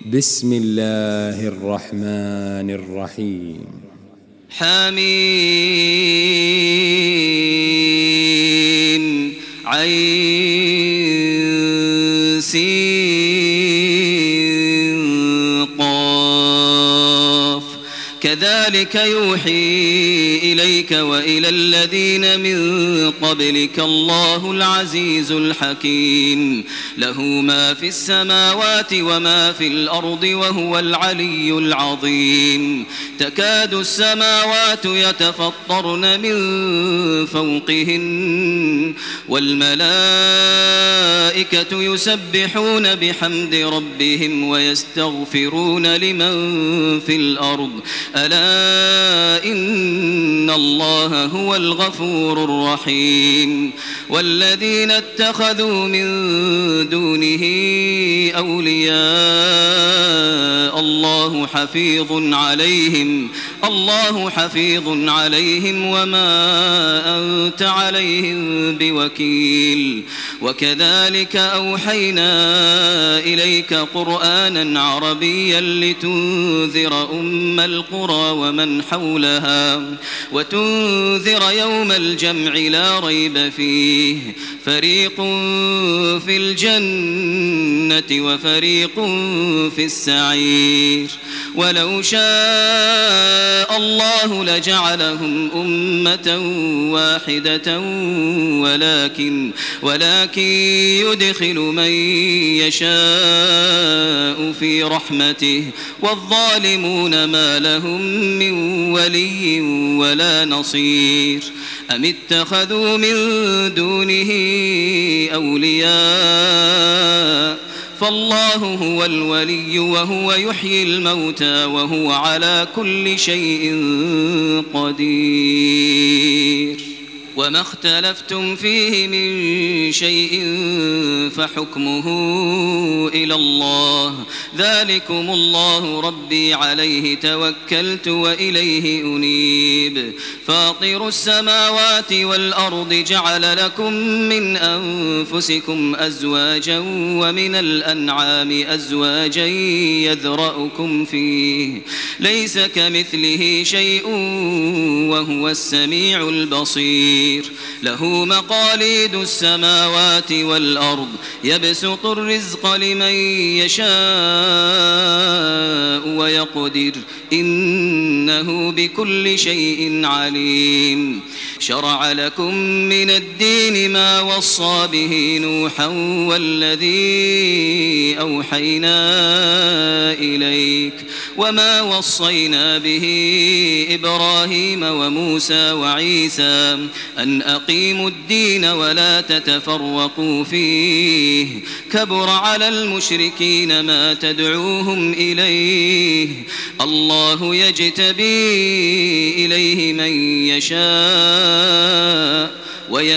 بسم الله الرحمن الرحيم. حميم عين سين قاف كذلك يوحي إليك وإلى الذين من قبلك الله العزيز الحكيم له ما في السماوات وما في الأرض وهو العلي العظيم تكاد السماوات يتفطرن من فوقهن والملائكة يسبحون بحمد ربهم ويستغفرون لمن في الأرض ألا إن الله هو الغفور الرحيم والذين اتخذوا من دونه أولياء الله حفيظ عليهم وما أنت عليهم بوكيل وكذلك أوحينا إليك قرآنا عربيا لتنذر أم القرى ومن حولها وتنذر يوم الجمع لا ريب فيه فريق في الجنة وفريق في السعير ولو شاء الله لجعلهم أمة واحدة ولكن يدخل من يشاء في رحمته والظالمون ما لهم من ولي ولا نصير أم اتخذوا من دونه أولياء فالله هو الولي وهو يحيي الموتى وهو على كل شيء قدير وما اختلفتم فيه من شيء فحكمه إلى الله ذلكم الله ربي عليه توكلت وإليه أنيب فاطر السماوات والأرض جعل لكم من أنفسكم أزواجا ومن الأنعام أزواجا يذرأكم فيه ليس كمثله شيء وهو السميع البصير له مقاليد السماوات والأرض يبسط الرزق لمن يشاء ويقدر إنه بكل شيء عليم شرع لكم من الدين ما وصى به نوحا والذي أوحينا إليك وما وصينا به إبراهيم وموسى وعيسى أن أقيموا الدين ولا تتفرقوا فيه كبر على المشركين ما تدعوهم إليه الله يجتبي إليه من يشاء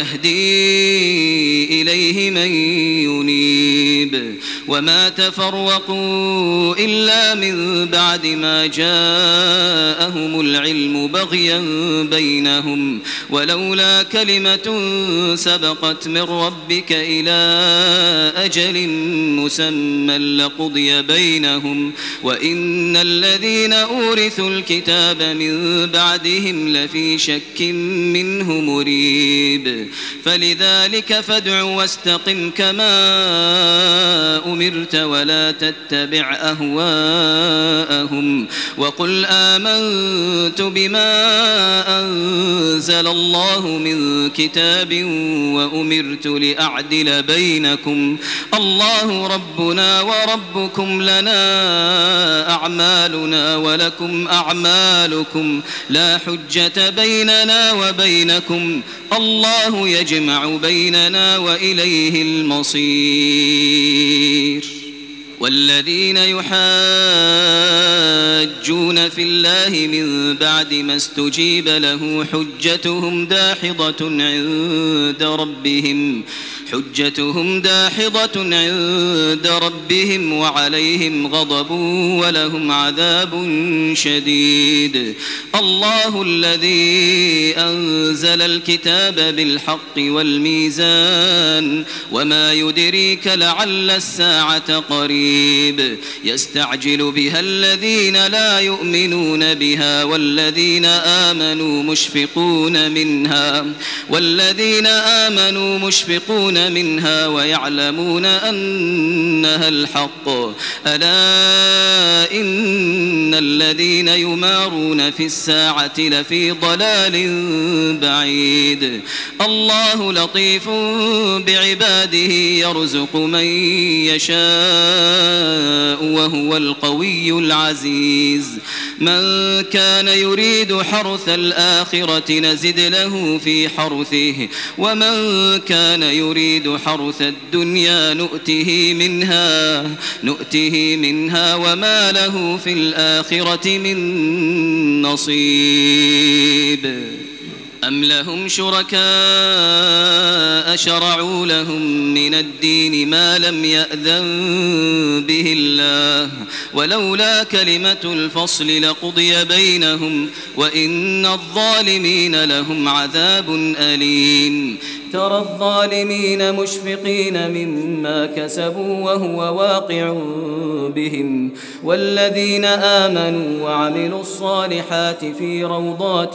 ويهدي إليه من ينيب وما تفرقوا إلا من بعد ما جاءهم العلم بغيا بينهم ولولا كلمة سبقت من ربك إلى أجل مسمى لقضي بينهم وإن الذين أورثوا الكتاب من بعدهم لفي شك منه مريب فلذلك فادع واستقم كما أمرت ولا تتبع أهواءهم وقل آمنت بما أنزل الله من كتاب وأمرت لأعدل بينكم الله ربنا وربكم لنا أعمالنا ولكم أعمالكم لا حجة بيننا وبينكم الله يجمع بيننا وإليه المصير والذين يحاجون في الله من بعد ما استجيب له حجتهم داحضة عند ربهم حجتهم داحضة عند ربهم وعليهم غضب ولهم عذاب شديد. الله الذي أنزل الكتاب بالحق والميزان وما يدريك لعل الساعة قريب يستعجل بها الذين لا يؤمنون بها والذين آمنوا مشفقون منها ويعلمون أنها الحق. ألا إن الذين يمارون في الساعة لفي ضلال بعيد. الله لطيف بعباده يرزق من يشاء وهو القوي العزيز. من كان يريد حرث الآخرة نزد له في حرثه ومن كان يريد حرث الدنيا نؤته منها وما له في الآخرة من نصيب. أم لهم شركاء شرعوا لهم من الدين ما لم يأذن به الله ولولا كلمة الفصل لقضي بينهم وإن الظالمين لهم عذاب أليم. ترى الظالمين مشفقين مما كسبوا وهو واقع بهم والذين آمنوا وعملوا الصالحات في روضات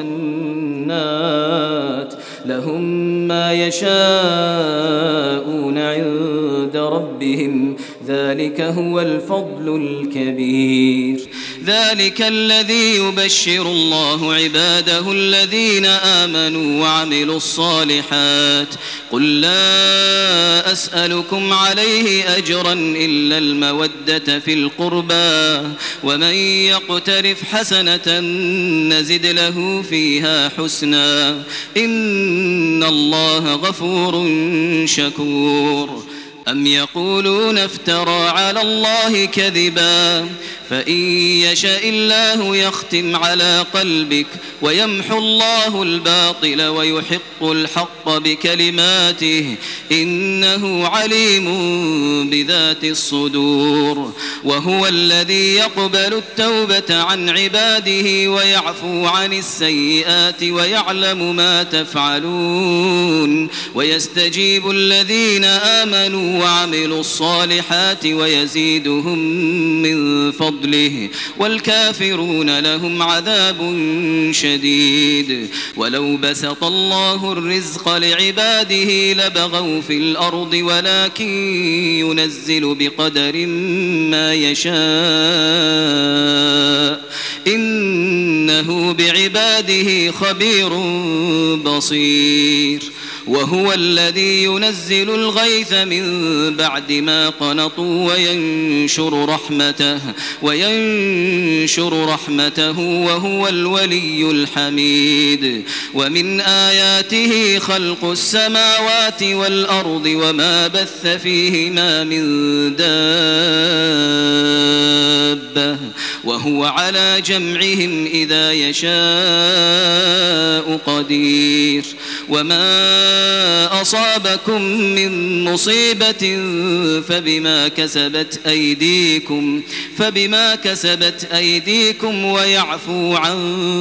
الجنات لهم ما يشاءون عند ربهم ذلك هو الفضل الكبير. ذلك الذي يبشر الله عباده الذين آمنوا وعملوا الصالحات قل لا أسألكم عليه أجرا إلا المودة في القربى ومن يقترف حسنة نزد له فيها حسنا إن الله غفور شكور. أم يقولون افترى على الله كذبا فإن يشاء الله يختم على قلبك ويمحو الله الباطل ويحق الحق بكلماته إنه عليم بذات الصدور. وهو الذي يقبل التوبة عن عباده ويعفو عن السيئات ويعلم ما تفعلون ويستجيب الذين آمنوا وعملوا الصالحات ويزيدهم من فضله والكافرون لهم عذاب شديد. ولو بسط الله الرزق لعباده لبغوا في الأرض ولكن ينزل بقدر ما يشاء إنه بعباده خبير بصير. وهو الذي ينزل الغيث من بعد ما قنطوا وينشر رحمته وهو الولي الحميد. ومن آياته خلق السماوات والأرض وما بث فيهما من دابة وهو على جمعهم إذا يشاء قدير. وما أصابكم من مصيبة فبما كسبت أيديكم ويعفو عن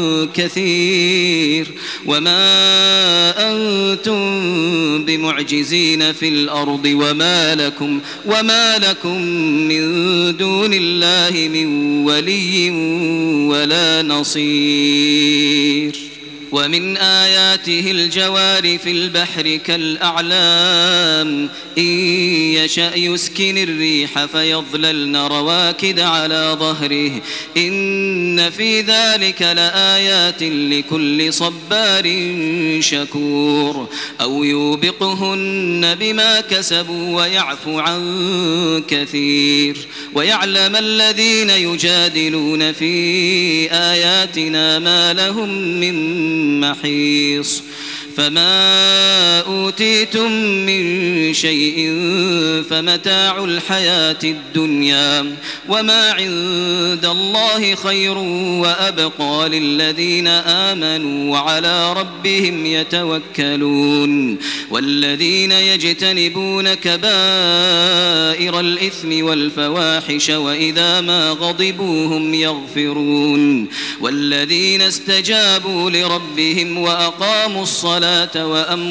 كثير. وما أنتم بمعجزين في الأرض وما لكم من دون الله من ولي ولا نصير. ومن آياته الجوار في البحر كالأعلام إن يشأ يسكن الريح فيظللن رواكد على ظهره إن في ذلك لآيات لكل صبار شكور. أو يوبقهن بما كسبوا ويعفو عن كثير. ويعلم الذين يجادلون في آياتنا ما لهم من محيص. فما أوتيتم من شيء فمتاع الحياة الدنيا وما عند الله خير وأبقى للذين آمنوا وعلى ربهم يتوكلون والذين يجتنبون كبائر الإثم والفواحش وإذا ما غضبوا هم يغفرون والذين استجابوا لربهم وأقاموا الصلاة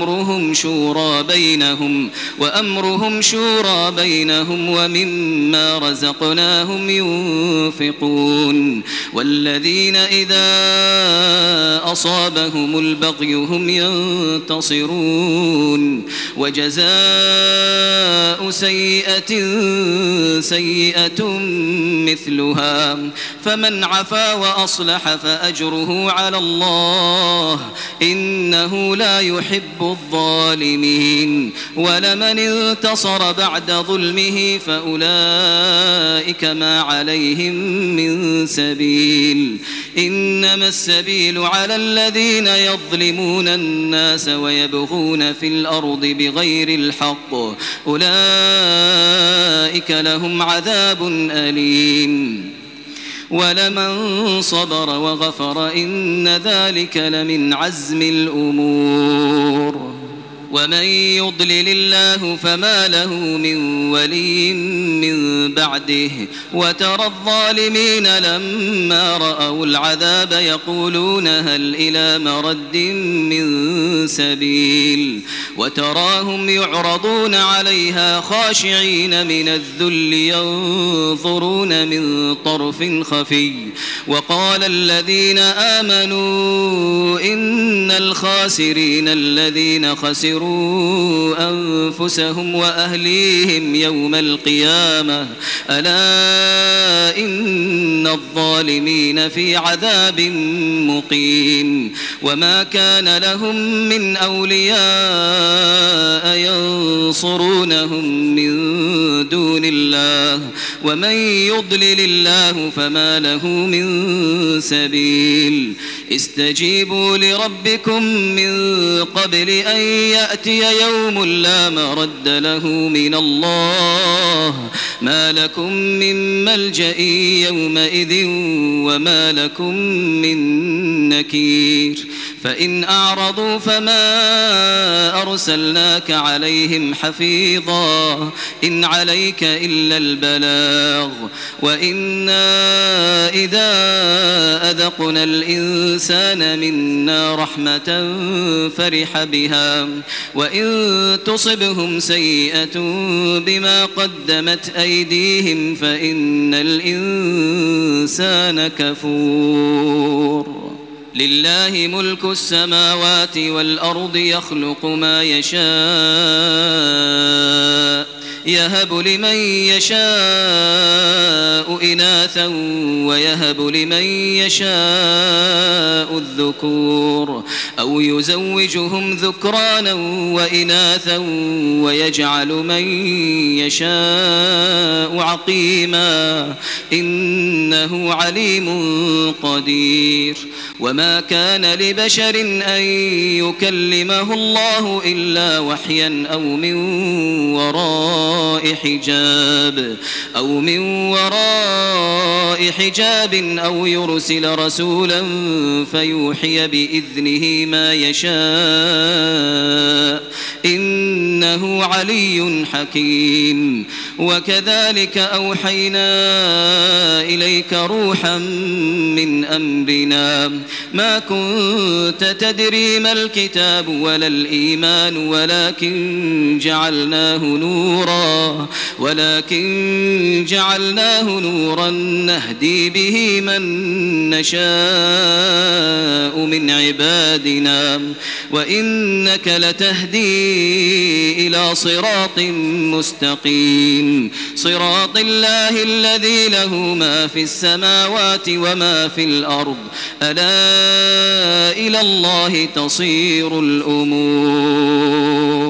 وأمرهم شورى بينهم ومما رزقناهم ينفقون والذين إذا أصابهم البغي هم ينتصرون وجزاء سيئة مثلها فمن عفا وأصلح فأجره على الله إنه لا يحب الظالمين ولمن انتصر بعد ظلمه فأولئك ما عليهم من سبيل إنما السبيل على الذين يظلمون الناس ويبغون في الأرض بغير الحق أولئك لهم عذاب أليم ولمن صبر وغفر إن ذلك لمن عزم الأمور ومن يضلل الله فما له من ولي من بعده وترى الظالمين لما رأوا العذاب يقولون هل إلى مرد من سبيل وتراهم يعرضون عليها خاشعين من الذل ينظرون من طرف خفي وقال الذين آمنوا إن الخاسرين الذين خسروا أنفسهم وأهليهم يوم القيامة ألا إن الظالمين في عذاب مقيم وما كان لهم من أولياء ينصرونهم من دون الله ومن يضلل الله فما له من سبيل استجيبوا لربكم من قبل أن يأتي يوم لا مرد له من الله ما لكم من ملجأ يومئذ وما لكم من نكير فإن أعرضوا فما أرسلناك عليهم حفيظا إن عليك إلا البلاغ وإنا إذا أذقنا الإنسان منا رحمة فرح بها وإن تصبهم سيئة بما قدمت أيديهم فإن الإنسان كفور لله ملك السماوات والأرض يخلق ما يشاء يهب لمن يشاء إناثا ويهب لمن يشاء الذكور أو يزوجهم ذكرانا وإناثا ويجعل من يشاء عقيما إنه عليم قدير وما كان لبشر أن يكلمه الله إلا وحيا أو من وراء حجاب أو يرسل رسولا فيوحي بإذنه ما يشاء إنه علي حكيم وكذلك أوحينا إليك روحا من أمرنا ما كنت تدري ما الكتاب ولا الإيمان ولكن جعلناه نورا نهدي به من نشاء من عبادنا وإنك لتهدي إلى صراط مستقيم صراط الله الذي له ما في السماوات وما في الأرض ألا إلى الله تصير الأمور